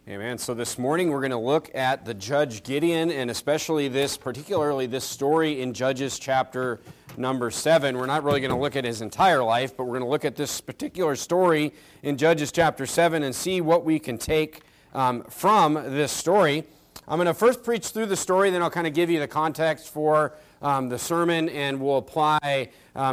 Amen. So this morning we're going to look at the judge Gideon, and particularly this story in Judges chapter number 7. We're not really going to look at his entire life, but we're going to look at this particular story in Judges chapter 7 and see what we can take from this story. I'm going to first preach through the story, then I'll kind of give you the context for the sermon, and we'll apply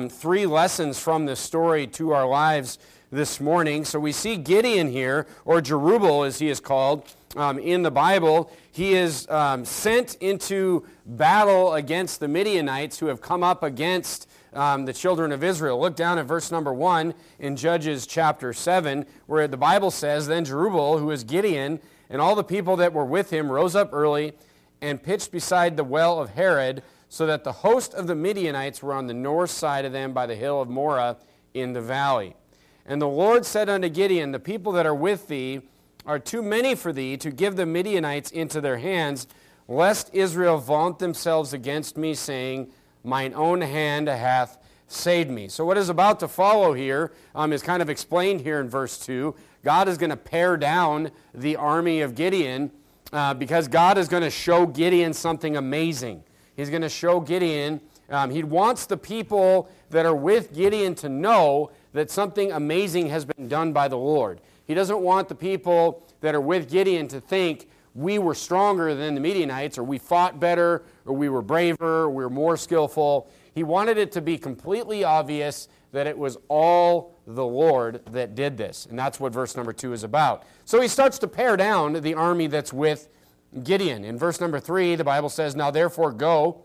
3 lessons from this story to our lives this morning. So we see Gideon here, or Jerubbaal as he is called in the Bible. He is sent into battle against the Midianites who have come up against the children of Israel. Look down at verse number 1 in Judges chapter 7, where the Bible says, "Then Jerubbaal, who is Gideon, and all the people that were with him rose up early and pitched beside the well of Harod, so that the host of the Midianites were on the north side of them by the hill of Moreh in the valley. And the Lord said unto Gideon, The people that are with thee are too many for thee to give the Midianites into their hands, lest Israel vaunt themselves against me, saying, Mine own hand hath saved me." So what is about to follow here is kind of explained here in verse 2. God is going to pare down the army of Gideon because God is going to show Gideon something amazing. He's going to show Gideon, he wants the people that are with Gideon to know that something amazing has been done by the Lord. He doesn't want the people that are with Gideon to think we were stronger than the Midianites, or we fought better, or we were braver, or we were more skillful. He wanted it to be completely obvious that it was all the Lord that did this. And that's what verse number 2 is about. So he starts to pare down the army that's with Gideon. In verse number 3, the Bible says, "Now therefore go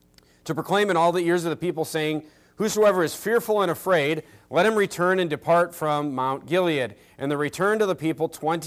to proclaim in all the ears of the people, saying, Whosoever is fearful and afraid, let him return and depart from Mount Gilead. And there returned to the people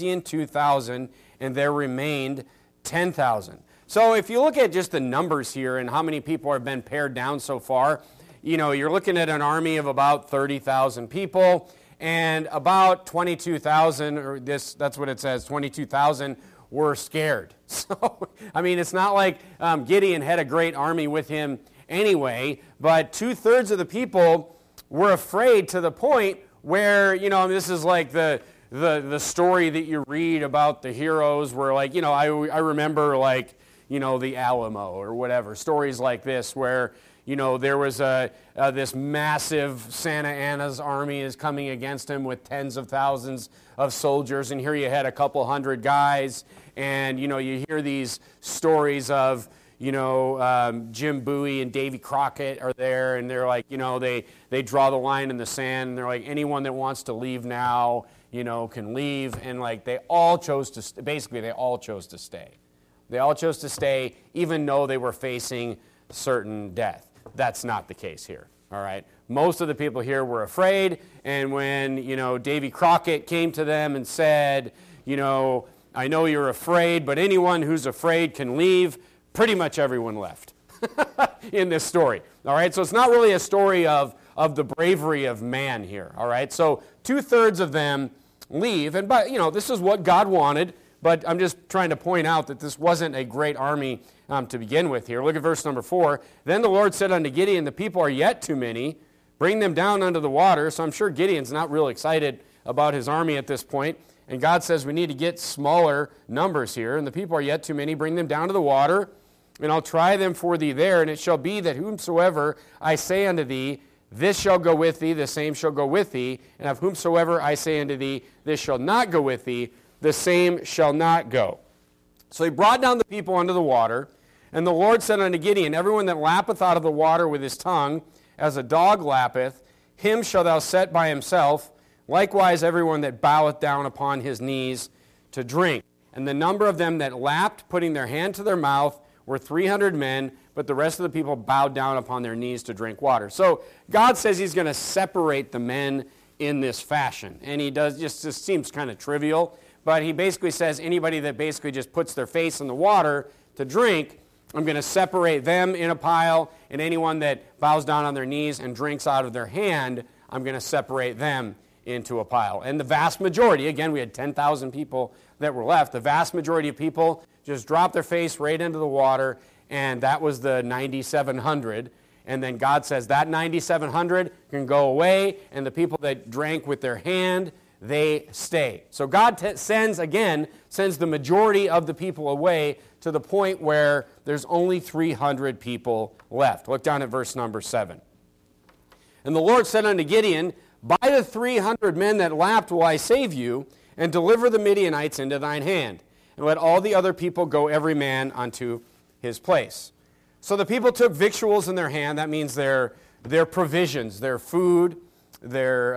22,000, and there remained 10,000. So if you look at just the numbers here and how many people have been pared down so far, you're looking at an army of about 30,000 people, and about 22,000, or that's what it says, 22,000 were scared. So, it's not like Gideon had a great army with him anyway, but 2/3 of the people were afraid to the point where, this is like the story that you read about the heroes where, I remember, the Alamo or whatever, stories like this where, there was this massive Santa Anna's army is coming against him with tens of thousands of soldiers, and here you had a couple hundred guys, and, you hear these stories of, Jim Bowie and Davy Crockett are there, and they're like, they draw the line in the sand, and they're like, anyone that wants to leave now, can leave, and they all chose to, they all chose to stay. They all chose to stay, even though they were facing certain death. That's not the case here, all right? Most of the people here were afraid, and when, Davy Crockett came to them and said, I know you're afraid, but anyone who's afraid can leave, pretty much everyone left in this story, all right? So it's not really a story of the bravery of man here, all right? So 2/3 of them leave, and this is what God wanted, but I'm just trying to point out that this wasn't a great army to begin with here. Look at verse number 4. "Then the Lord said unto Gideon, The people are yet too many. Bring them down unto the water." So I'm sure Gideon's not real excited about his army at this point. And God says we need to get smaller numbers here. "And the people are yet too many. Bring them down to the water, and I'll try them for thee there. And it shall be that whomsoever I say unto thee, This shall go with thee, the same shall go with thee. And of whomsoever I say unto thee, This shall not go with thee, the same shall not go." So he brought down the people unto the water. And the Lord said unto Gideon, "Everyone that lappeth out of the water with his tongue, as a dog lappeth, him shalt thou set by himself. Likewise everyone that boweth down upon his knees to drink." And the number of them that lapped, putting their hand to their mouth, were 300 men, but the rest of the people bowed down upon their knees to drink water. So God says he's going to separate the men in this fashion. And he does, just seems kind of trivial, but he basically says anybody that basically just puts their face in the water to drink, I'm going to separate them in a pile, and anyone that bows down on their knees and drinks out of their hand, I'm going to separate them into a pile. And the vast majority, again, we had 10,000 people that were left, the vast majority of people just dropped their face right into the water, and that was the 9,700. And then God says that 9,700 can go away, and the people that drank with their hand, they stay. So God sends the majority of the people away to the point where there's only 300 people left. Look down at verse number 7. And the Lord said unto Gideon, by the 300 men that lapped will I save you, and deliver the Midianites into thine hand, and let all the other people go every man unto his place. So the people took victuals in their hand. That means their provisions, their food, their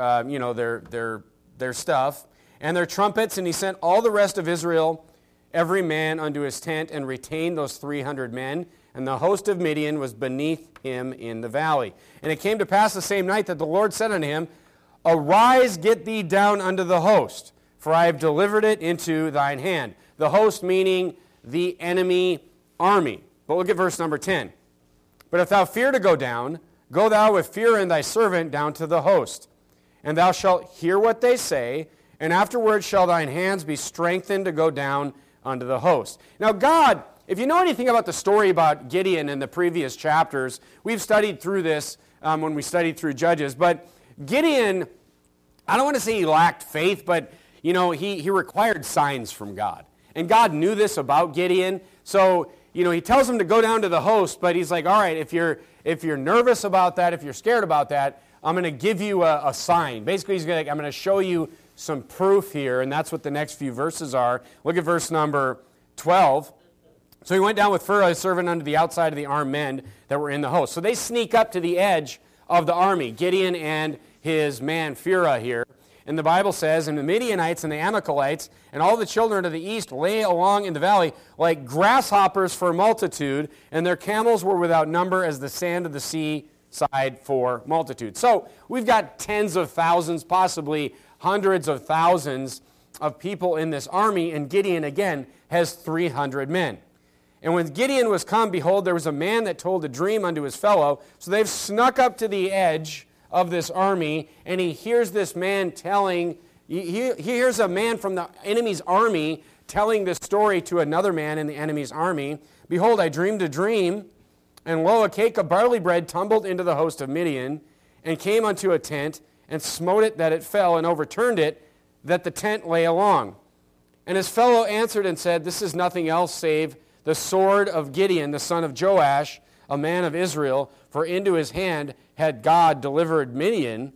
stuff, and their trumpets. And he sent all the rest of Israel, every man unto his tent, and retained those 300 men. And the host of Midian was beneath him in the valley. And it came to pass the same night that the Lord said unto him, arise, get thee down unto the host, for I have delivered it into thine hand. The host meaning the enemy army. But look at verse number 10. But if thou fear to go down, go thou with fear in thy servant down to the host. And thou shalt hear what they say, and afterward shall thine hands be strengthened to go down unto the host. Now God, if you know anything about the story about Gideon in the previous chapters, we've studied through this when we studied through Judges, but Gideon, I don't want to say he lacked faith, but he required signs from God. And God knew this about Gideon, so he tells him to go down to the host, but he's like, all right, if you're nervous about that, if you're scared about that, I'm going to give you a sign. Basically, he's like, I'm going to show you some proof here, and that's what the next few verses are. Look at verse number 12. So he went down with Phurah, his servant, unto the outside of the armed men that were in the host. So they sneak up to the edge of the army, Gideon and his man Phurah here. And the Bible says, and the Midianites and the Amalekites and all the children of the east lay along in the valley like grasshoppers for multitude, and their camels were without number as the sand of the sea side for multitude. So we've got tens of thousands, possibly hundreds of thousands of people in this army, and Gideon again has 300 men. And when Gideon was come, behold, there was a man that told a dream unto his fellow. So they've snuck up to the edge of this army, and he hears this man he hears a man from the enemy's army telling this story to another man in the enemy's army. Behold, I dreamed a dream, and lo, a cake of barley bread tumbled into the host of Midian, and came unto a tent, and smote it that it fell, and overturned it, that the tent lay along. And his fellow answered and said, this is nothing else save the sword of Gideon, the son of Joash, a man of Israel, for into his hand hath God delivered Midian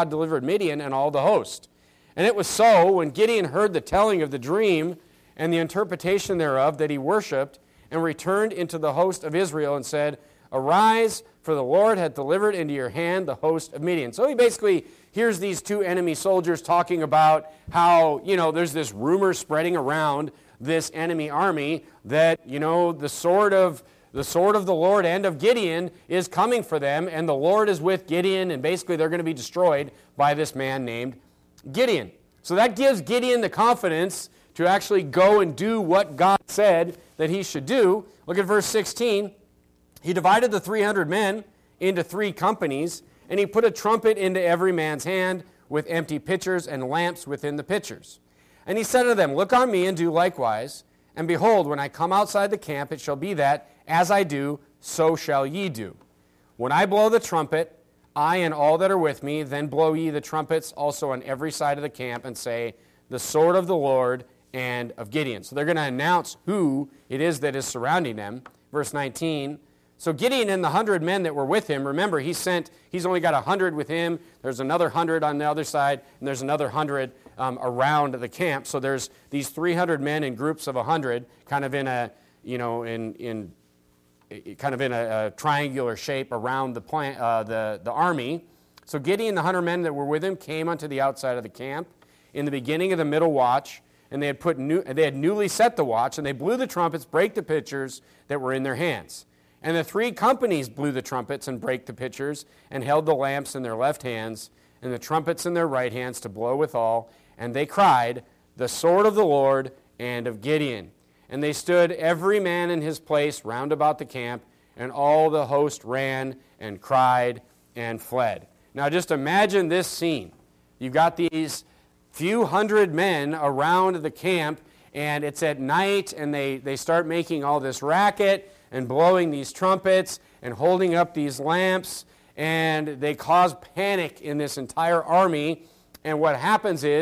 and all the host. And it was so, when Gideon heard the telling of the dream and the interpretation thereof, that he worshipped, and returned into the host of Israel, and said, arise, for the Lord hath delivered into your hand the host of Midian. So he basically hears these two enemy soldiers talking about how, there's this rumor spreading around this enemy army that, the sword of the Lord and of Gideon is coming for them, and the Lord is with Gideon, and basically they're going to be destroyed by this man named Gideon. So that gives Gideon the confidence to actually go and do what God said that he should do. Look at verse 16. He divided the 300 men into 3 companies, and he put a trumpet into every man's hand with empty pitchers and lamps within the pitchers. And he said to them, look on me and do likewise. And behold, when I come outside the camp, it shall be that, as I do, so shall ye do. When I blow the trumpet, I and all that are with me, then blow ye the trumpets also on every side of the camp, and say, the sword of the Lord and of Gideon. So they're going to announce who it is that is surrounding them. Verse 19, so Gideon and the 100 men that were with him, remember, he's only got 100 with him. There's another 100 on the other side, and there's another 100 around the camp. So there's these 300 men in groups of 100, kind of in a triangular shape around the army. So Gideon and the 100 men that were with him came unto the outside of the camp in the beginning of the middle watch, and they had newly set the watch, and they blew the trumpets, brake the pitchers that were in their hands. And the 3 companies blew the trumpets and brake the pitchers, and held the lamps in their left hands, and the trumpets in their right hands to blow withal. And they cried, the sword of the Lord and of Gideon. And they stood every man in his place round about the camp, and all the host ran and cried and fled. Now just imagine this scene. You've got these few hundred men around the camp, and it's at night, and they start making all this racket and blowing these trumpets and holding up these lamps, and they cause panic in this entire army. And what happens is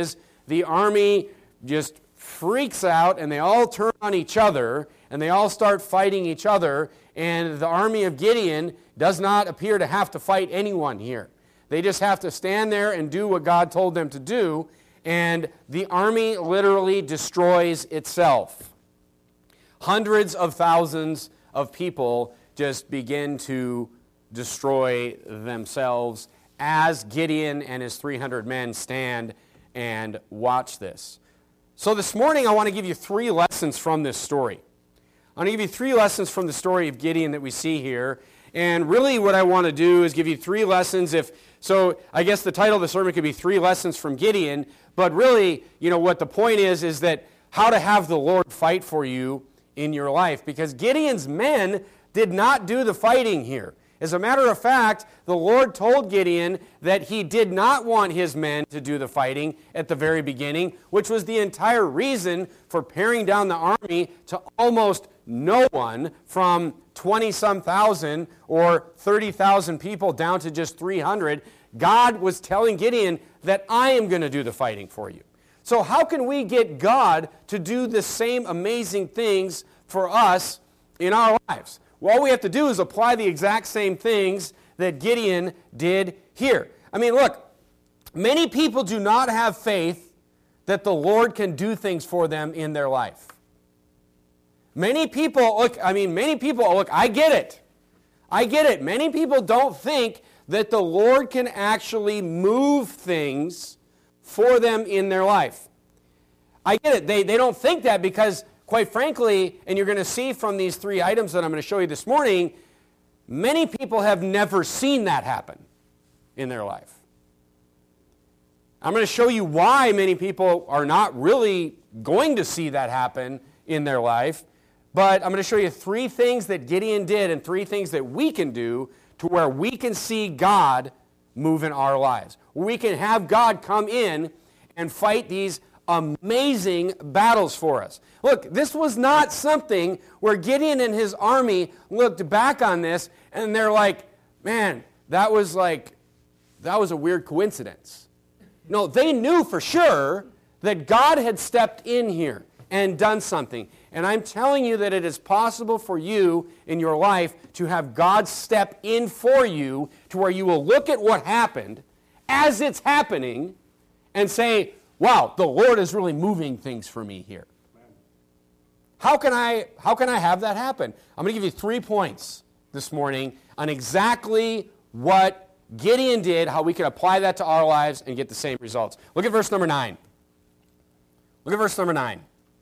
the army just freaks out, and they all turn on each other, and they all start fighting each other, and the army of Gideon does not appear to have to fight anyone here. They just have to stand there and do what God told them to do, and the army literally destroys itself. Hundreds of thousands of people just begin to destroy themselves as Gideon and his 300 men stand and watch this. So this morning I want to give you 3 lessons from this story. I want to give you 3 lessons from the story of Gideon that we see here. And really what I want to do is give you 3 lessons. So I guess the title of the sermon could be 3 lessons from Gideon. But really, what the point is that how to have the Lord fight for you in your life. Because Gideon's men did not do the fighting here. As a matter of fact, the Lord told Gideon that he did not want his men to do the fighting at the very beginning, which was the entire reason for paring down the army to almost no one, from 20-some thousand or 30,000 people down to just 300. God was telling Gideon that I am going to do the fighting for you. So how can we get God to do the same amazing things for us in our lives? Well, all we have to do is apply the exact same things that Gideon did here. I mean, look, many people do not have faith that the Lord can do things for them in their life. Many people, I get it. I get it. Many people don't think that the Lord can actually move things for them in their life. I get it. They don't think that because, quite frankly, and you're going to see from these 3 items that I'm going to show you this morning, many people have never seen that happen in their life. I'm going to show you why many people are not really going to see that happen in their life. But I'm going to show you 3 things that Gideon did and 3 things that we can do to where we can see God move in our lives. We can have God come in and fight these amazing battles for us. Look, this was not something where Gideon and his army looked back on this and they're like, man, that was a weird coincidence. No, they knew for sure that God had stepped in here and done something. And I'm telling you that it is possible for you in your life to have God step in for you to where you will look at what happened as it's happening and say, wow, the Lord is really moving things for me here. How can I have that happen? I'm going to give you 3 points this morning on exactly what Gideon did, how we can apply that to our lives and get the same results. Look at verse number 9. Look at verse number 9.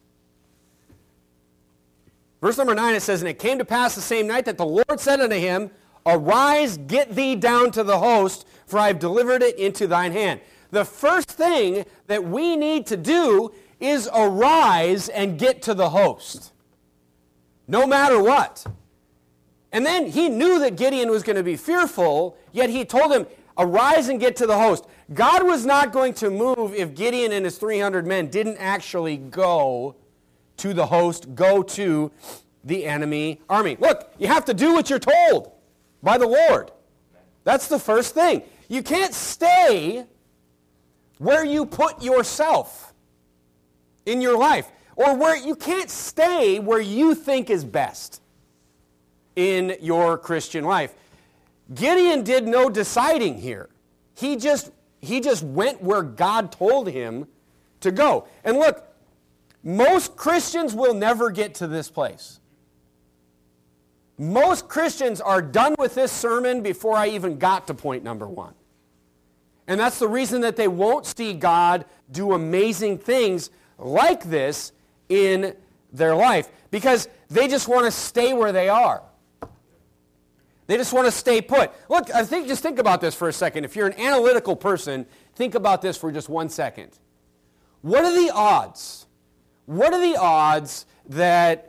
Verse number 9, it says, "And it came to pass the same night that the Lord said unto him, Arise, get thee down to the host, for I have delivered it into thine hand." The first thing that we need to do is arise and get to the host, no matter what. And then he knew that Gideon was going to be fearful, yet he told him, arise and get to the host. God was not going to move if Gideon and his 300 men didn't actually go to the host, go to the enemy army. Look, you have to do what you're told by the Lord. That's the first thing. You can't stay where you put yourself in your life, or where you can't stay where you think is best in your Christian life. Gideon did no deciding here. He just went where God told him to go. And look, most Christians will never get to this place. Most Christians are done with this sermon before I even got to point number 1. And that's the reason that they won't see God do amazing things like this in their life, because they just want to stay where they are. They just want to stay put. Look, just think about this for a second. If you're an analytical person, think about this for just 1 second. What are the odds? What are the odds that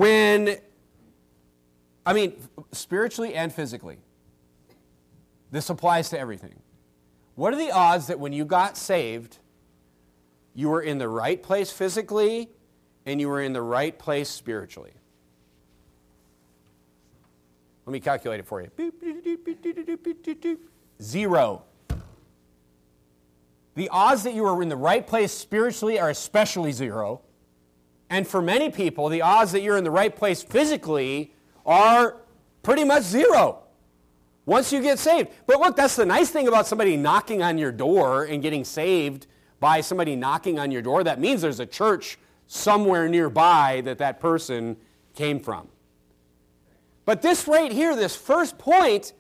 spiritually and physically, this applies to everything. What are the odds that when you got saved, you were in the right place physically and you were in the right place spiritually? Let me calculate it for you. 0. the odds that you are in the right place spiritually are especially zero. And for many people, the odds that you're in the right place physically are pretty much zero once you get saved. But look, that's the nice thing about somebody knocking on your door and getting saved by somebody knocking on your door. That means there's a church somewhere nearby that person came from. But this right here, this first point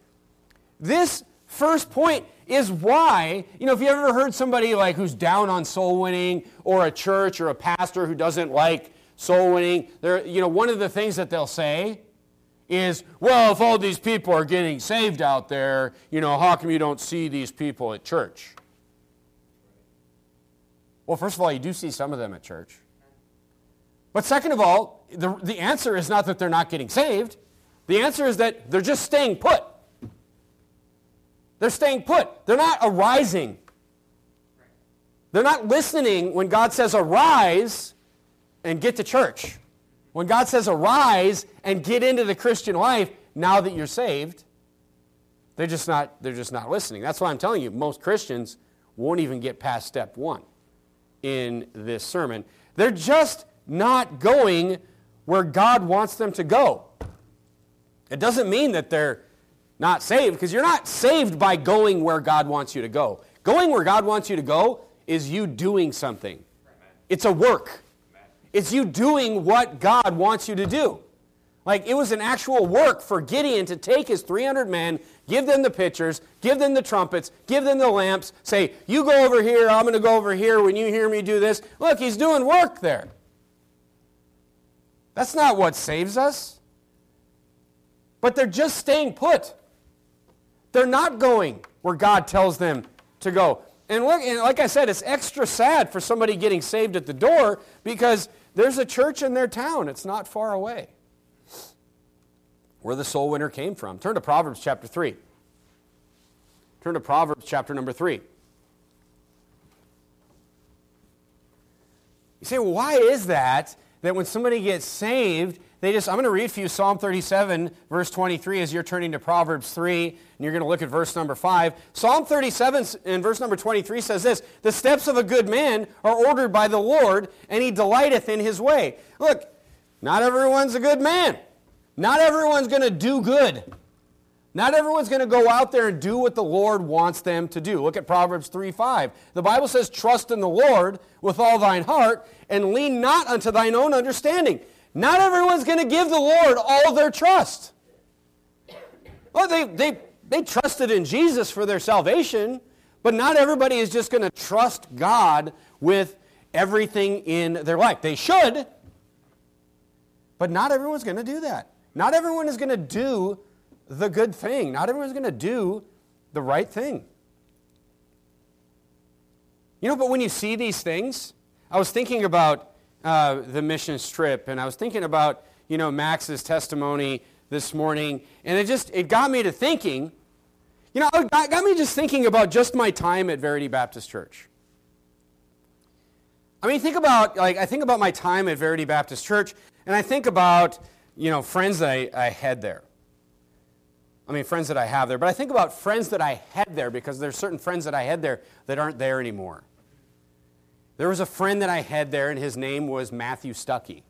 is why, if you ever heard somebody like who's down on soul winning, or a church or a pastor who doesn't like soul winning, one of the things that they'll say is, well, if all these people are getting saved out there, how come you don't see these people at church? Well, first of all, you do see some of them at church. But second of all, the answer is not that they're not getting saved. The answer is that they're just staying put. They're staying put. They're not arising. They're not listening when God says arise and get to church. When God says arise and get into the Christian life now that you're saved, they're just not listening. That's why I'm telling you, most Christians won't even get past step 1 in this sermon. They're just not going where God wants them to go. It doesn't mean that they're not saved, because you're not saved by going where God wants you to go. Going where God wants you to go is you doing something. It's a work. It's you doing what God wants you to do. Like, it was an actual work for Gideon to take his 300 men, give them the pitchers, give them the trumpets, give them the lamps, say, you go over here, I'm going to go over here when you hear me do this. Look, he's doing work there. That's not what saves us. But they're just staying put. They're not going where God tells them to go. And like I said, it's extra sad for somebody getting saved at the door, because there's a church in their town. It's not far away where the soul winner came from. Turn to Proverbs chapter 3. Turn to Proverbs chapter number 3. You say, well, why is that when somebody gets saved, I'm going to read for you Psalm 37, verse 23, as you're turning to Proverbs 3, and you're going to look at verse number 5. Psalm 37 and verse number 23 says this: the steps of a good man are ordered by the Lord, and he delighteth in his way. Look, not everyone's a good man. Not everyone's going to do good. Not everyone's going to go out there and do what the Lord wants them to do. Look at Proverbs 3:5. The Bible says, trust in the Lord with all thine heart, and lean not unto thine own understanding. Not everyone's going to give the Lord all their trust. Well, they trusted in Jesus for their salvation, but not everybody is just going to trust God with everything in their life. They should, but not everyone's going to do that. Not everyone is going to do the good thing. Not everyone's going to do the right thing. But when you see these things, I was thinking about the mission trip, and I was thinking about, Max's testimony this morning, and it got me to thinking, it got me just thinking about just my time at Verity Baptist Church. I think about my time at Verity Baptist Church, and I think about, friends that I had there. Friends that I have there, but I think about friends that I had there, because there's certain friends that I had there that aren't there anymore. There was a friend that I had there, and his name was Matthew Stuckey.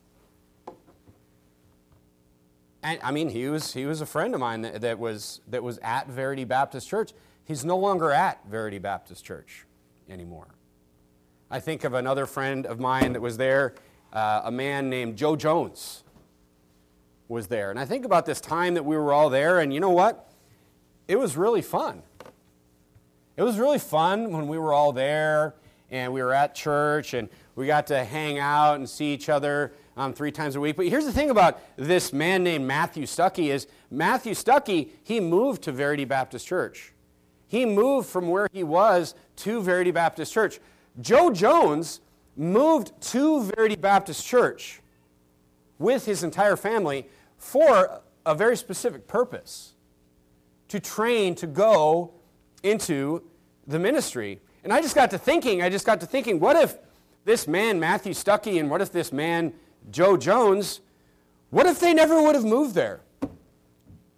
And he was a friend of mine that was at Verity Baptist Church. He's no longer at Verity Baptist Church anymore. I think of another friend of mine that was there, a man named Joe Jones was there. And I think about this time that we were all there, and you know what? It was really fun. It was really fun when we were all there, and we were at church, and we got to hang out and see each other 3 times a week. But here's the thing about this man named Matthew Stuckey is, Matthew Stuckey, he moved to Verity Baptist Church. He moved from where he was to Verity Baptist Church. Joe Jones moved to Verity Baptist Church with his entire family for a very specific purpose, to train to go into the ministry. And I just got to thinking, what if this man, Matthew Stuckey, and what if this man, Joe Jones, what if they never would have moved there?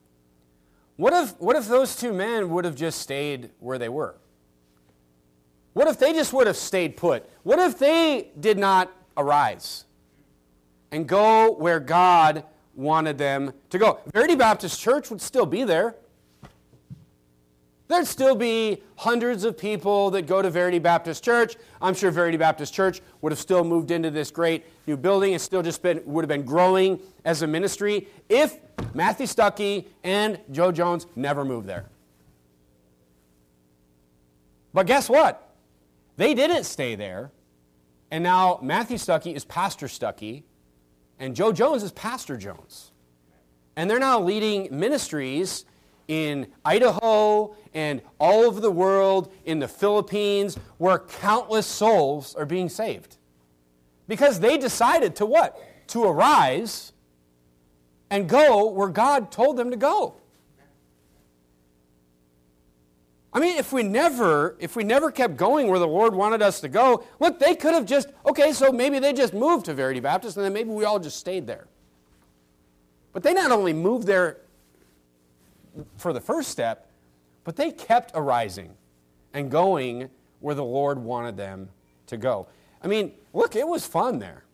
What if those two men would have just stayed where they were? What if they just would have stayed put? What if they did not arise and go where God wanted them to go? Verity Baptist Church would still be there. There'd still be hundreds of people that go to Verity Baptist Church. I'm sure Verity Baptist Church would have still moved into this great new building. It still would have been growing as a ministry if Matthew Stuckey and Joe Jones never moved there. But guess what? They didn't stay there. And now Matthew Stuckey is Pastor Stuckey, and Joe Jones is Pastor Jones. And they're now leading ministries in Idaho and all over the world, in the Philippines, where countless souls are being saved. Because they decided to what? To arise and go where God told them to go. I mean, if we never kept going where the Lord wanted us to go, look, they could have just, okay, so maybe they just moved to Verity Baptist, and then maybe we all just stayed there. But they not only moved there for the first step, but they kept arising and going where the Lord wanted them to go. I mean, look, it was fun there.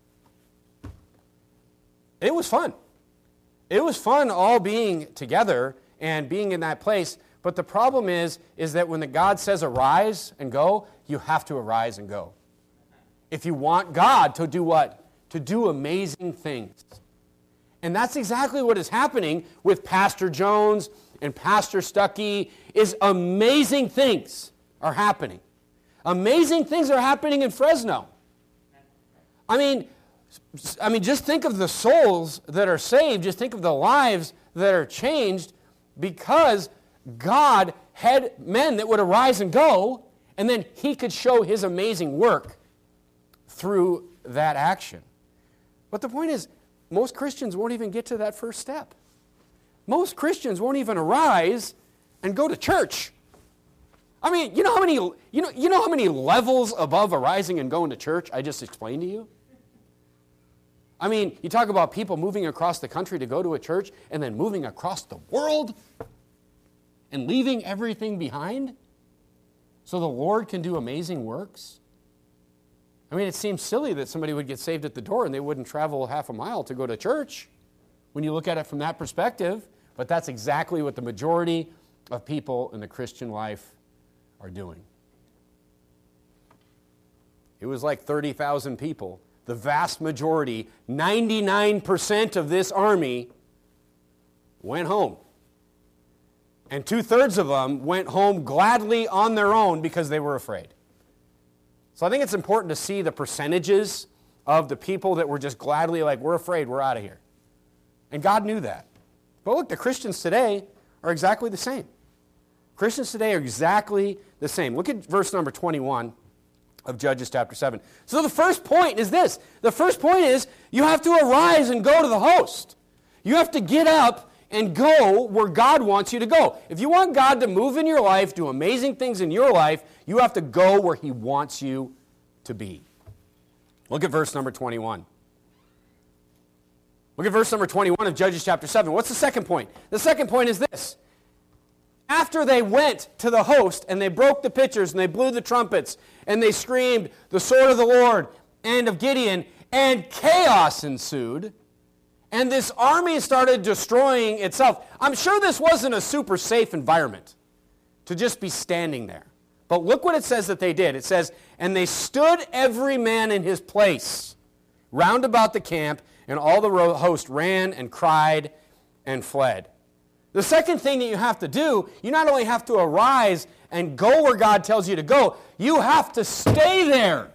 It was fun. It was fun all being together and being in that place. But the problem is that when the God says arise and go, you have to arise and go. If you want God to do what? To do amazing things. And that's exactly what is happening with Pastor Jones and Pastor Stuckey, is amazing things are happening. Amazing things are happening in Fresno. I mean, just think of the souls that are saved. Just think of the lives that are changed because God had men that would arise and go, and then He could show His amazing work through that action. But the point is, most Christians won't even get to that first step. Most Christians won't even arise and go to church. I mean, you know how many levels above arising and going to church I just explained to you? I mean, you talk about people moving across the country to go to a church and then moving across the world and leaving everything behind so the Lord can do amazing works. I mean, it seems silly that somebody would get saved at the door and they wouldn't travel half a mile to go to church when you look at it from that perspective. But that's exactly what the majority of people in the Christian life are doing. It was like 30,000 people. The vast majority, 99% of this army went home. And 2/3 of them went home gladly on their own because they were afraid. So I think it's important to see the percentages of the people that were just gladly like, we're afraid, we're out of here. And God knew that. But look, the Christians today are exactly the same. Christians today are exactly the same. Look at verse number 21 of Judges chapter 7. So the first point is this. The first point is you have to arise and go to the host. You have to get up and go where God wants you to go. If you want God to move in your life, do amazing things in your life, you have to go where He wants you to be. Look at verse number 21. Look at verse number 21 of Judges chapter 7. What's the second point? The second point is this. After they went to the host and they broke the pitchers and they blew the trumpets and they screamed, the sword of the Lord and of Gideon, and chaos ensued, and this army started destroying itself. I'm sure this wasn't a super safe environment to just be standing there. But look what it says that they did. It says, and they stood every man in his place round about the camp, and all the host ran and cried and fled. The second thing that you have to do, you not only have to arise and go where God tells you to go, you have to stay there.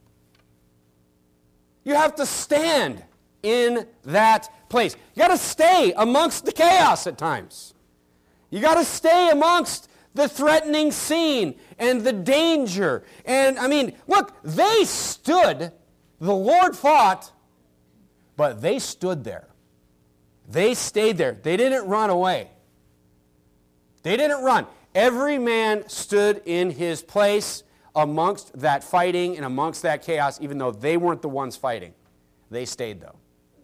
You have to stand in that place. You got to stay amongst the chaos at times. You got to stay amongst the threatening scene and the danger. And I mean, look, they stood, the Lord fought, but they stood there. They stayed there. They didn't run away. They didn't run. Every man stood in his place amongst that fighting and amongst that chaos, even though they weren't the ones fighting. They stayed, though.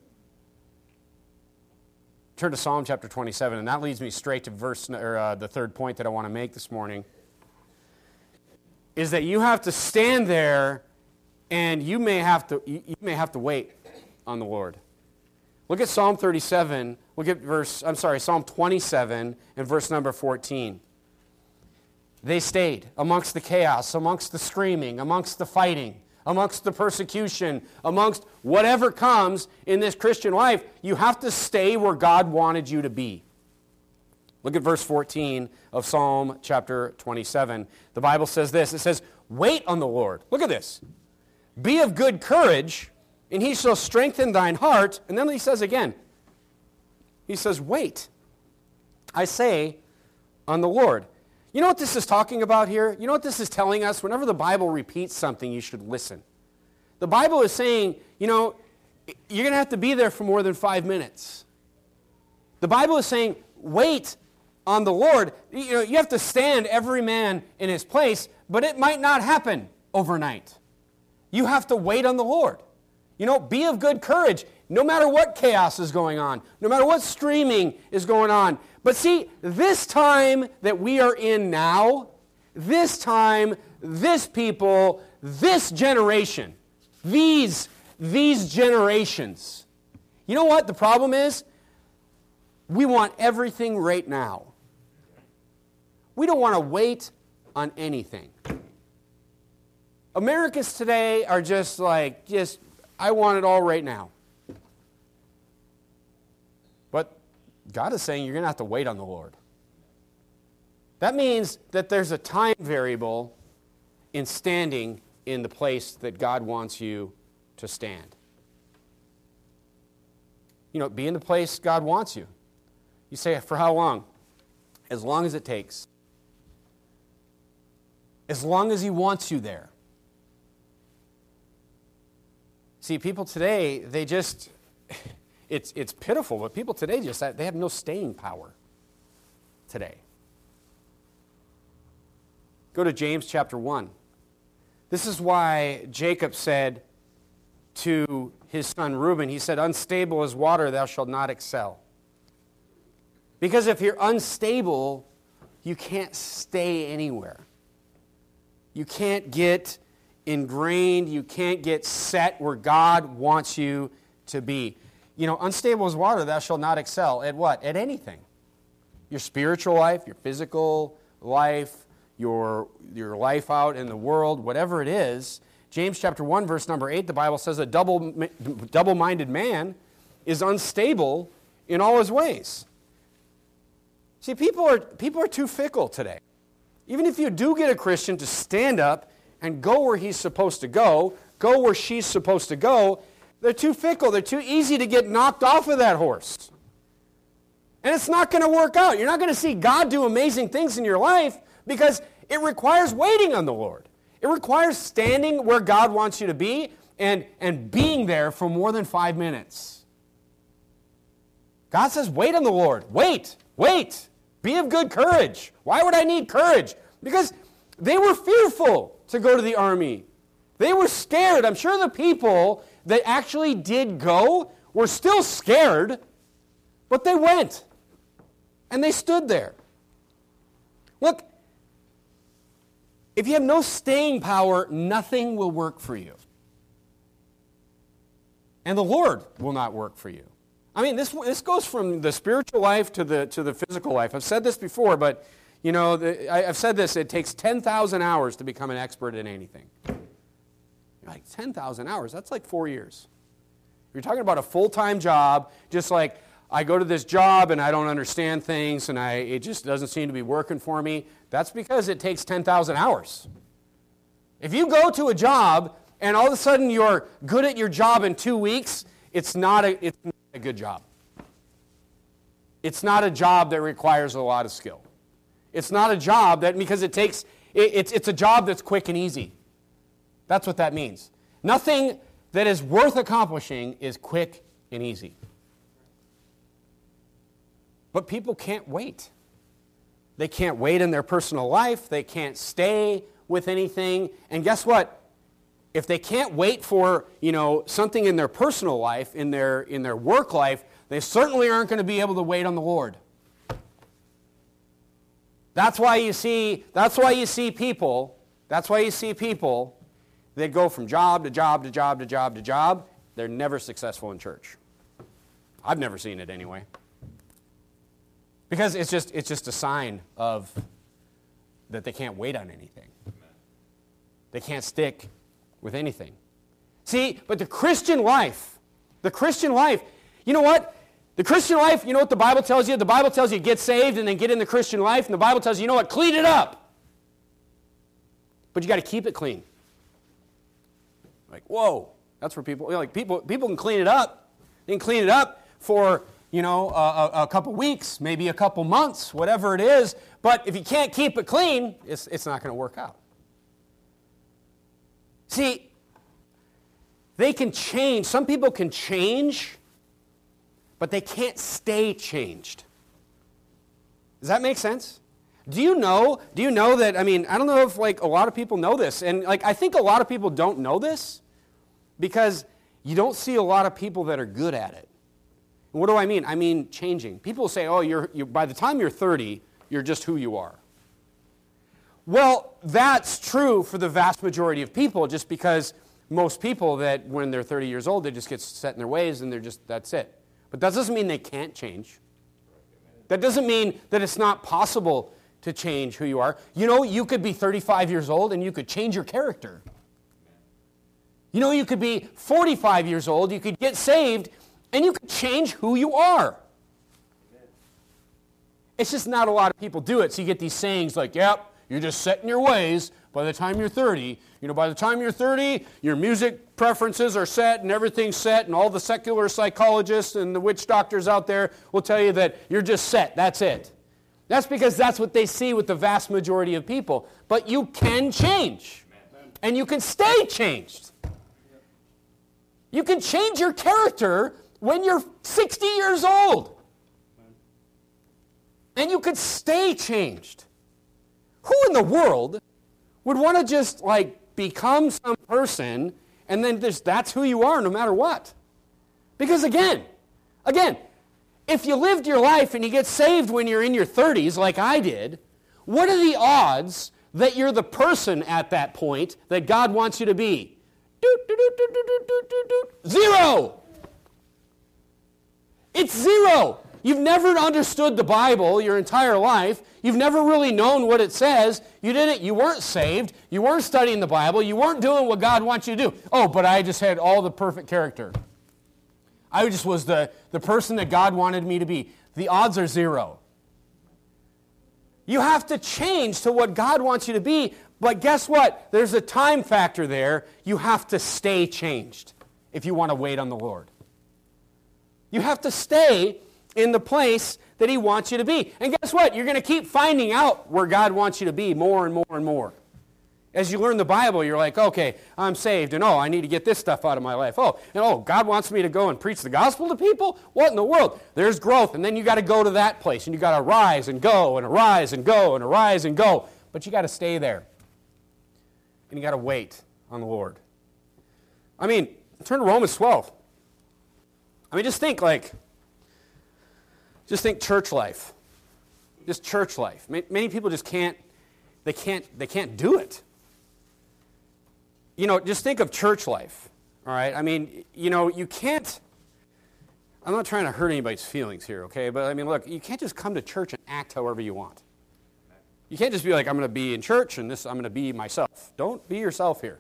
Turn to Psalm chapter 27, and that leads me straight to the third point that I want to make this morning. is that you have to stand there and you may have to wait on the Lord. Look at Psalm 37. Look at Psalm 27 and verse number 14. They stayed amongst the chaos, amongst the screaming, amongst the fighting, amongst the persecution, amongst whatever comes in this Christian life. You have to stay where God wanted you to be. Look at verse 14 of Psalm chapter 27. The Bible says this. It says, wait on the Lord. Look at this. Be of good courage, and he shall strengthen thine heart. And then he says again, he says, wait, I say, on the Lord. You know what this is talking about here? You know what this is telling us? Whenever the Bible repeats something, you should listen. The Bible is saying, you're going to have to be there for more than 5 minutes. The Bible is saying, wait on the Lord. You have to stand every man in his place, but it might not happen overnight. You have to wait on the Lord. Be of good courage, no matter what chaos is going on, no matter what streaming is going on. But see, this time that we are in now, this time, this people, this generation, these generations, you know what the problem is? We want everything right now. We don't want to wait on anything. Americans today are just I want it all right now. But God is saying you're going to have to wait on the Lord. That means that there's a time variable in standing in the place that God wants you to stand. Be in the place God wants you. You say, for how long? As long as it takes. As long as He wants you there. See, people today, it's pitiful, but people today they have no staying power today. Go to James chapter 1. This is why Jacob said to his son Reuben, he said, unstable as water, thou shalt not excel. Because if you're unstable, you can't stay anywhere. You can't get ingrained, you can't get set where God wants you to be. Unstable as water, thou shalt not excel. At what? At anything. Your spiritual life, your physical life, your life out in the world, whatever it is. James chapter 1, verse number 8, the Bible says a double-minded man is unstable in all his ways. See, people are too fickle today. Even if you do get a Christian to stand up and go where he's supposed to go where she's supposed to go, they're too fickle. They're too easy to get knocked off of that horse. And it's not going to work out. You're not going to see God do amazing things in your life because it requires waiting on the Lord. It requires standing where God wants you to be and being there for more than 5 minutes. God says, wait on the Lord. Wait. Be of good courage. Why would I need courage? Because they were fearful to go to the army. They were scared. I'm sure the people that actually did go were still scared, but they went. And they stood there. Look, if you have no staying power, nothing will work for you. And the Lord will not work for you. I mean, this goes from the spiritual life to the physical life. I've said this before, but I've said this, it takes 10,000 hours to become an expert in anything. You're like, 10,000 hours? That's like 4 years. You're talking about a full-time job, just like I go to this job and I don't understand things and it just doesn't seem to be working for me. That's because it takes 10,000 hours. If you go to a job and all of a sudden you're good at your job in 2 weeks, it's not a good job. It's not a job that requires a lot of skill. It's not a job that, because it's a job that's quick and easy. That's what that means. Nothing that is worth accomplishing is quick and easy. But people can't wait. They can't wait in their personal life. They can't stay with anything. And guess what? If they can't wait for, something in their personal life, in their work life, they certainly aren't going to be able to wait on the Lord. That's why you see people That's why you see people that go from job to job to job to job to job. They're never successful in church. I've never seen it anyway. Because it's just a sign of that they can't wait on anything. They can't stick with anything. See, but the Christian life, you know what? The Christian life, you know what the Bible tells you? The Bible tells you get saved and then get in the Christian life, and the Bible tells you, you know what, clean it up. But you got to keep it clean. Like, whoa, that's where people, people can clean it up. They can clean it up for, a couple weeks, maybe a couple months, whatever it is. But if you can't keep it clean, it's not going to work out. See, they can change. Some people can change, but they can't stay changed. Does that make sense? Do you know that, I don't know if a lot of people know this, and I think a lot of people don't know this because you don't see a lot of people that are good at it. What do I mean? I mean changing. People say, oh, you're by the time you're 30, you're just who you are. Well, that's true for the vast majority of people, just because most people that when they're 30 years old, they just get set in their ways and that's it. But that doesn't mean they can't change. That doesn't mean that it's not possible to change who you are. You could be 35 years old and you could change your character. You could be 45 years old, you could get saved, and you could change who you are. It's just not a lot of people do it. So you get these sayings like, yep, you're just set in your ways by the time you're 30. By the time you're 30, your music preferences are set and everything's set, and all the secular psychologists and the witch doctors out there will tell you that you're just set. That's it. That's because that's what they see with the vast majority of people. But you can change. And you can stay changed. You can change your character when you're 60 years old. And you could stay changed. Who in the world would want to just become some person and then that's who you are no matter what? Because again, if you lived your life and you get saved when you're in your 30s like I did, what are the odds that you're the person at that point that God wants you to be? Zero! It's zero. You've never understood the Bible your entire life. You've never really known what it says. You weren't saved. You weren't studying the Bible. You weren't doing what God wants you to do. Oh, but I just had all the perfect character. I just was the person that God wanted me to be. The odds are zero. You have to change to what God wants you to be, but guess what? There's a time factor there. You have to stay changed if you want to wait on the Lord. You have to stay in the place that He wants you to be. And guess what? You're going to keep finding out where God wants you to be more and more and more. As you learn the Bible, you're like, okay, I'm saved, and I need to get this stuff out of my life. God wants me to go and preach the gospel to people? What in the world? There's growth, and then you got to go to that place, and you got to rise and go, and arise and go, and arise and go. But you got to stay there. And you got to wait on the Lord. Turn to Romans 12. Just think church life. Just church life. Many people just can't do it. Just think of church life, all right? You can't, I'm not trying to hurt anybody's feelings here, okay? But, look, you can't just come to church and act however you want. You can't just be like, I'm going to be in church and I'm going to be myself. Don't be yourself here.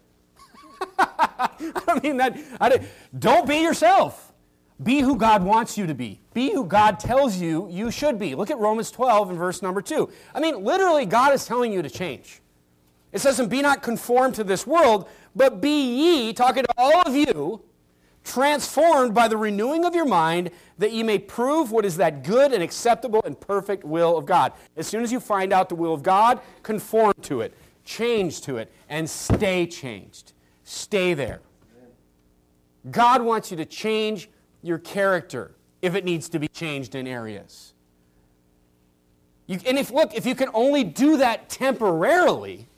Don't be yourself. Be who God wants you to be. Be who God tells you you should be. Look at Romans 12 and verse number 2. Literally, God is telling you to change. It says, and be not conformed to this world, but be ye, talking to all of you, transformed by the renewing of your mind, that ye may prove what is that good and acceptable and perfect will of God. As soon as you find out the will of God, conform to it, change to it, and stay changed. Stay there. God wants you to change your character if it needs to be changed in areas. If you can only do that temporarily,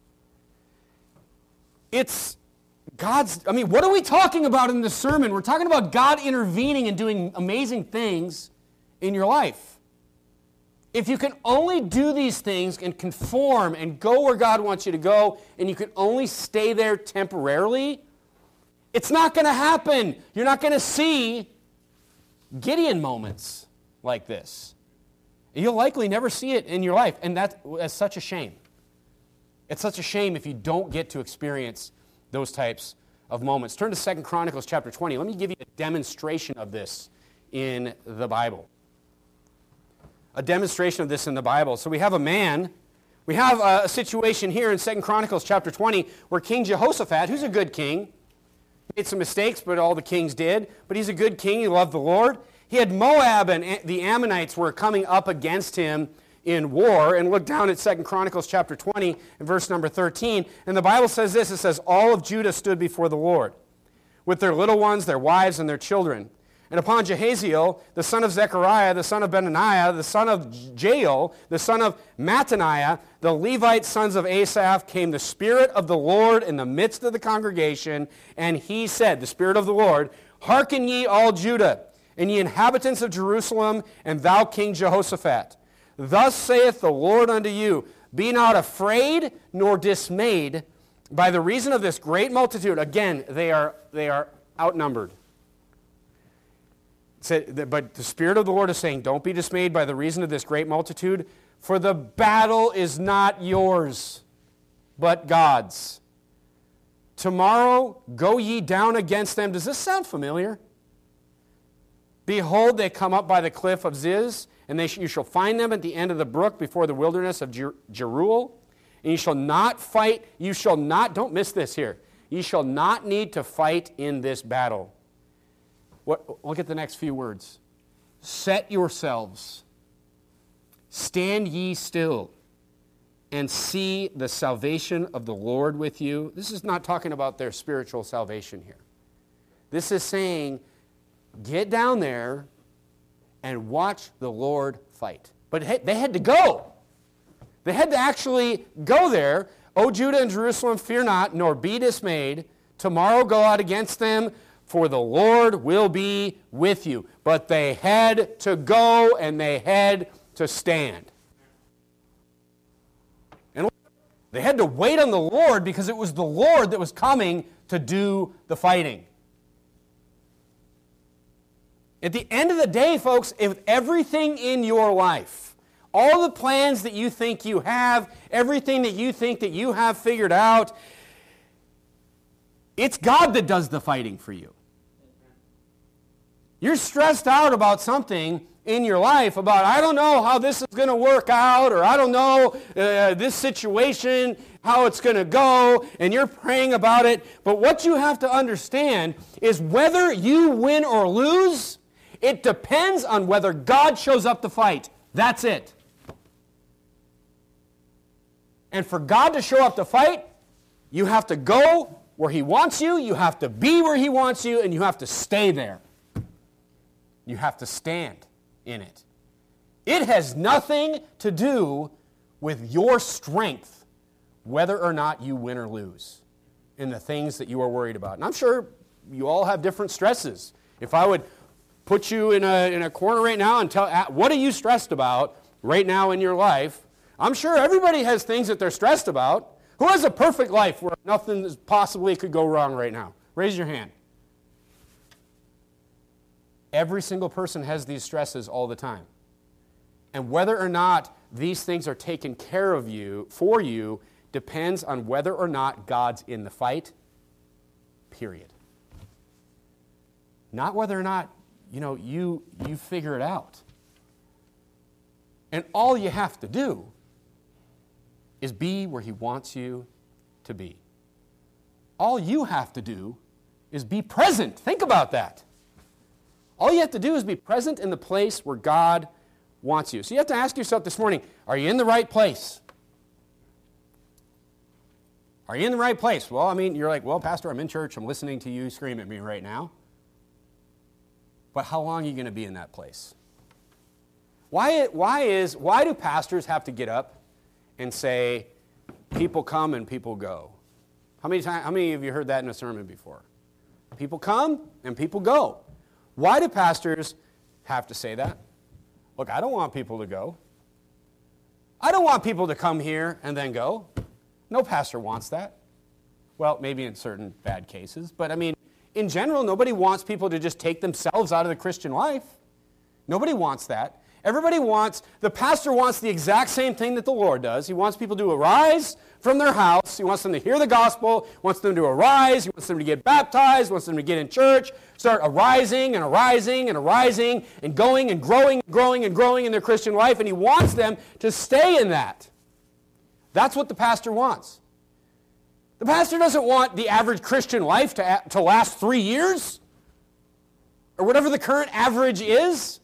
it's God's, what are we talking about in this sermon? We're talking about God intervening and doing amazing things in your life. If you can only do these things and conform and go where God wants you to go, and you can only stay there temporarily, it's not going to happen. You're not going to see Gideon moments like this. You'll likely never see it in your life, and that's such a shame. It's such a shame if you don't get to experience those types of moments. Turn to 2 Chronicles chapter 20. Let me give you a demonstration of this in the Bible. A demonstration of this in the Bible. So we have a situation here in 2 Chronicles chapter 20 where King Jehoshaphat, who's a good king, made some mistakes, but all the kings did, but he's a good king, he loved the Lord. He had Moab and the Ammonites were coming up against him in war, and look down at 2 Chronicles chapter 20 and verse number 13, and the Bible says this, it says, all of Judah stood before the Lord, with their little ones, their wives, and their children. And upon Jehaziel, the son of Zechariah, the son of Benaniah, the son of Jael, the son of Mattaniah, the Levite sons of Asaph, came the Spirit of the Lord in the midst of the congregation, and he said, the Spirit of the Lord, hearken ye all Judah, and ye inhabitants of Jerusalem, and thou King Jehoshaphat. Thus saith the Lord unto you, be not afraid nor dismayed by the reason of this great multitude. Again, they are outnumbered. But the Spirit of the Lord is saying, don't be dismayed by the reason of this great multitude, for the battle is not yours, but God's. Tomorrow go ye down against them. Does this sound familiar? Behold, they come up by the cliff of Ziz, and you shall find them at the end of the brook before the wilderness of Jeruel. And you shall not fight, don't miss this here, you shall not need to fight in this battle. Look at the next few words. Set yourselves, stand ye still, and see the salvation of the Lord with you. This is not talking about their spiritual salvation here. This is saying, get down there and watch the Lord fight. But they had to go. They had to actually go there. O Judah and Jerusalem, fear not, nor be dismayed. Tomorrow go out against them, for the Lord will be with you. But they had to go and they had to stand. And they had to wait on the Lord because it was the Lord that was coming to do the fighting. At the end of the day, folks, if everything in your life, all the plans that you think you have, everything that you think that you have figured out, it's God that does the fighting for you. You're stressed out about something in your life, about I don't know how this is going to work out, or I don't know this situation, how it's going to go, and you're praying about it. But what you have to understand is whether you win or lose, it depends on whether God shows up to fight. That's it. And for God to show up to fight, you have to go where He wants you, you have to be where He wants you, and you have to stay there. You have to stand in it. It has nothing to do with your strength, whether or not you win or lose in the things that you are worried about. And I'm sure you all have different stresses. If I would put you in a corner right now and tell, what are you stressed about right now in your life? I'm sure everybody has things that they're stressed about. Who has a perfect life where nothing possibly could go wrong right now? Raise your hand. Every single person has these stresses all the time. And whether or not these things are taken care of for you depends on whether or not God's in the fight, period. Not whether or not, you figure it out. And all you have to do is be where He wants you to be. All you have to do is be present. Think about that. All you have to do is be present in the place where God wants you. So you have to ask yourself this morning, are you in the right place? Are you in the right place? Well, you're like, well, Pastor, I'm in church. I'm listening to you scream at me right now. But how long are you going to be in that place? Why do pastors have to get up and say, people come and people go? How many of you heard that in a sermon before? People come and people go. Why do pastors have to say that? Look, I don't want people to go. I don't want people to come here and then go. No pastor wants that. Well, maybe in certain bad cases, but I mean, in general, nobody wants people to just take themselves out of the Christian life. Nobody wants that. The pastor wants the exact same thing that the Lord does. He wants people to arise from their house. He wants them to hear the gospel, wants them to arise, he wants them to get baptized, wants them to get in church, start arising and arising and arising and going and growing and growing and growing in their Christian life, and he wants them to stay in that. That's what the pastor wants. The pastor doesn't want the average Christian life to last 3 years or whatever the current average is.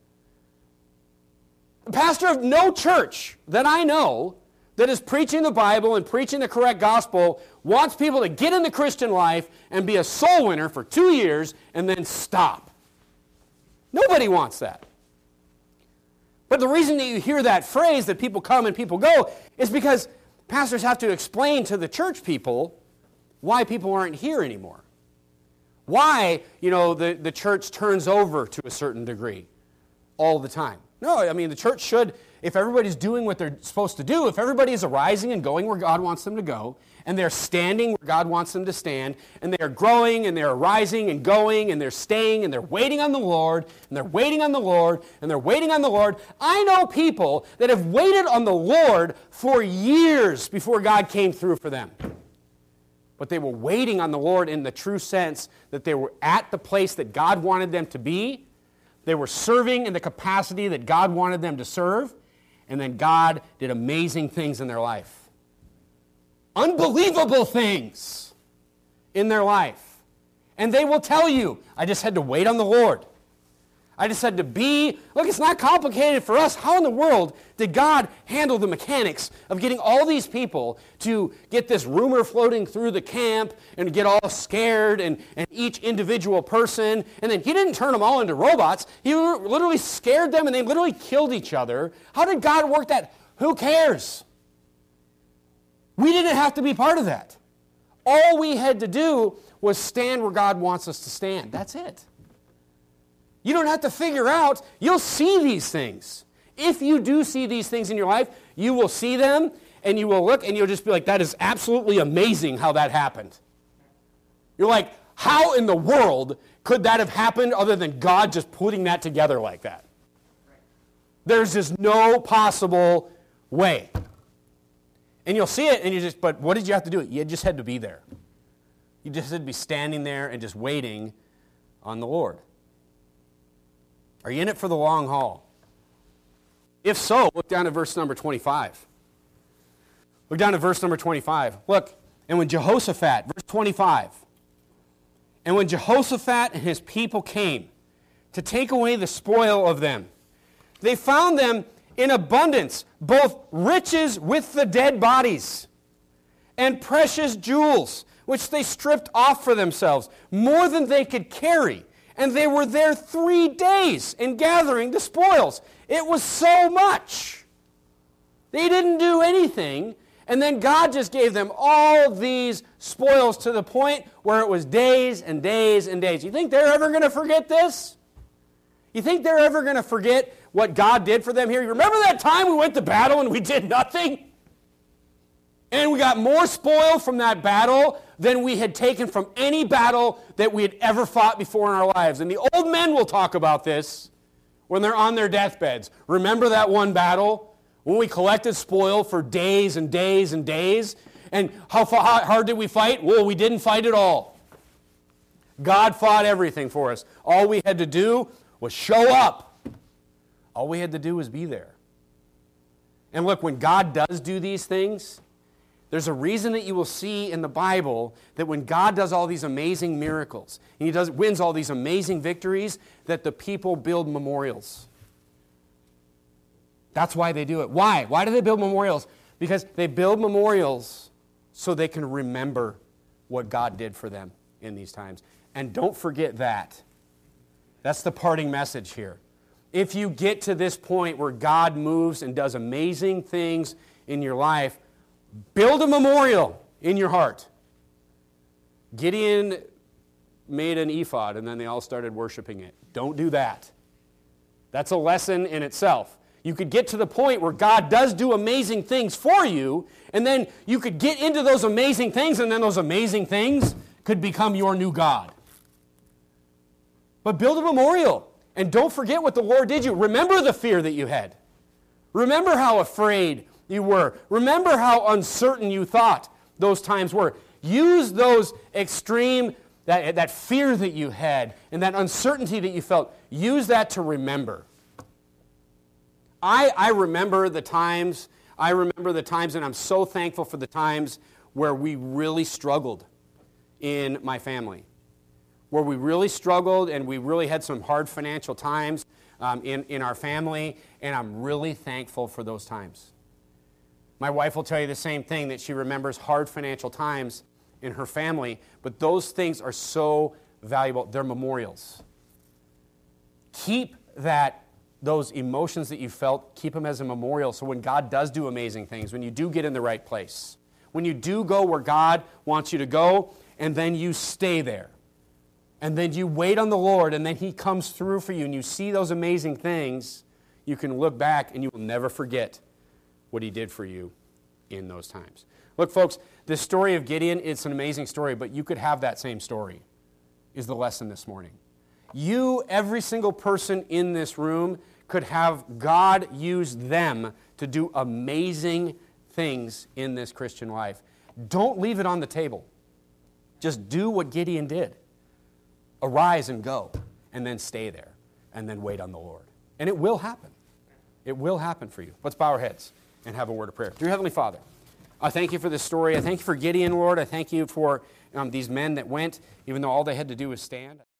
The pastor of no church that I know that is preaching the Bible and preaching the correct gospel wants people to get in the Christian life and be a soul winner for 2 years and then stop. Nobody wants that. But the reason that you hear that phrase that people come and people go is because pastors have to explain to the church people why people aren't here anymore. Why, the church turns over to a certain degree all the time. No, I mean, the church should, if everybody's doing what they're supposed to do, if everybody's arising and going where God wants them to go, and they're standing where God wants them to stand, and they are growing, and they're arising and going, and they're staying, and they're waiting on the Lord, and they're waiting on the Lord, and they're waiting on the Lord. I know people that have waited on the Lord for years before God came through for them. But they were waiting on the Lord in the true sense that they were at the place that God wanted them to be. They were serving in the capacity that God wanted them to serve, and then God did amazing things in their life. Unbelievable things in their life. And they will tell you, I just had to wait on the Lord. I just had to look, it's not complicated for us. How in the world did God handle the mechanics of getting all these people to get this rumor floating through the camp and get all scared and each individual person? And then he didn't turn them all into robots. He literally scared them and they literally killed each other. How did God work that? Who cares? We didn't have to be part of that. All we had to do was stand where God wants us to stand. That's it. You don't have to figure out. You'll see these things. If you do see these things in your life, you will see them, and you will look, and you'll just be like, that is absolutely amazing how that happened. You're like, how in the world could that have happened other than God just putting that together like that? There's just no possible way. And you'll see it, and but what did you have to do? You just had to be there. You just had to be standing there and just waiting on the Lord. Are you in it for the long haul? If so, look down at verse number 25. Look down at verse number 25. Look, and when Jehoshaphat, verse 25, and when Jehoshaphat and his people came to take away the spoil of them, they found them in abundance, both riches with the dead bodies and precious jewels, which they stripped off for themselves, more than they could carry. And they were there 3 days in gathering the spoils. It was so much. They didn't do anything, and then God just gave them all these spoils to the point where it was days and days and days. You think they're ever going to forget this? You think they're ever going to forget what God did for them here? You remember that time we went to battle and we did nothing? And we got more spoil from that battle than we had taken from any battle that we had ever fought before in our lives. And the old men will talk about this when they're on their deathbeds. Remember that one battle when we collected spoil for days and days and days? And how hard did we fight? Well, we didn't fight at all. God fought everything for us. All we had to do was show up. All we had to do was be there. And look, when God does do these things, there's a reason that you will see in the Bible that when God does all these amazing miracles, and He wins all these amazing victories, that the people build memorials. That's why they do it. Why? Why do they build memorials? Because they build memorials so they can remember what God did for them in these times. And don't forget that. That's the parting message here. If you get to this point where God moves and does amazing things in your life, build a memorial in your heart. Gideon made an ephod and then they all started worshiping it. Don't do that. That's a lesson in itself. You could get to the point where God does do amazing things for you, and then you could get into those amazing things, and then those amazing things could become your new God. But build a memorial, and don't forget what the Lord did you. Remember the fear that you had. Remember how afraid you were. Remember how uncertain you thought those times were. Use those extreme, that fear that you had and that uncertainty that you felt, use that to remember. I remember the times, and I'm so thankful for the times where we really struggled in my family. Where we really struggled and we really had some hard financial times in our family, and I'm really thankful for those times. My wife will tell you the same thing, that she remembers hard financial times in her family, but those things are so valuable. They're memorials. Keep those emotions that you felt, keep them as a memorial, so when God does do amazing things, when you do get in the right place, when you do go where God wants you to go, and then you stay there, and then you wait on the Lord, and then He comes through for you, and you see those amazing things, you can look back and you will never forget what He did for you in those times. Look, folks, the story of Gideon, it's an amazing story, but you could have that same story, is the lesson this morning. You, every single person in this room, could have God use them to do amazing things in this Christian life. Don't leave it on the table. Just do what Gideon did. Arise and go, and then stay there, and then wait on the Lord. And it will happen. It will happen for you. Let's bow our heads and have a word of prayer. Dear Heavenly Father, I thank you for this story. I thank you for Gideon, Lord. I thank you for these men that went, even though all they had to do was stand.